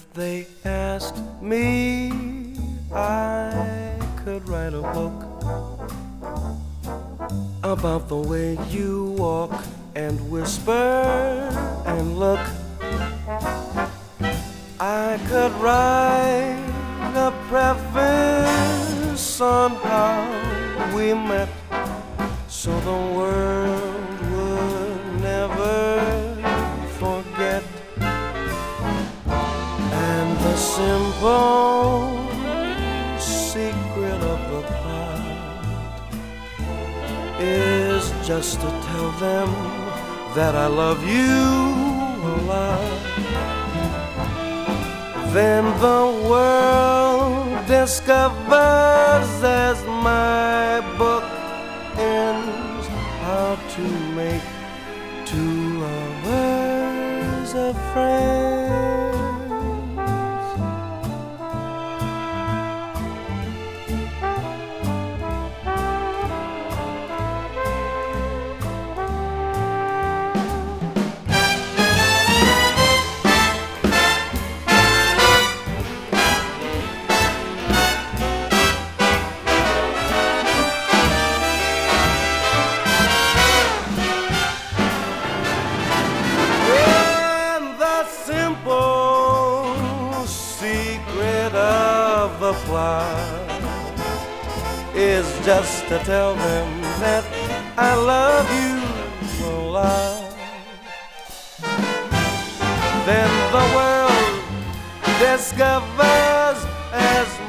If they asked me, I could write a book about the way you walk and whisper and look. I could write a preface on how we met, so the world would never forget. And the simple secret of the plot is just to tell them that I love you a lot. Then the world discovers as my book ends how to make two lovers a friend. The plot is just to tell them that I love you a lot. Then the world discovers as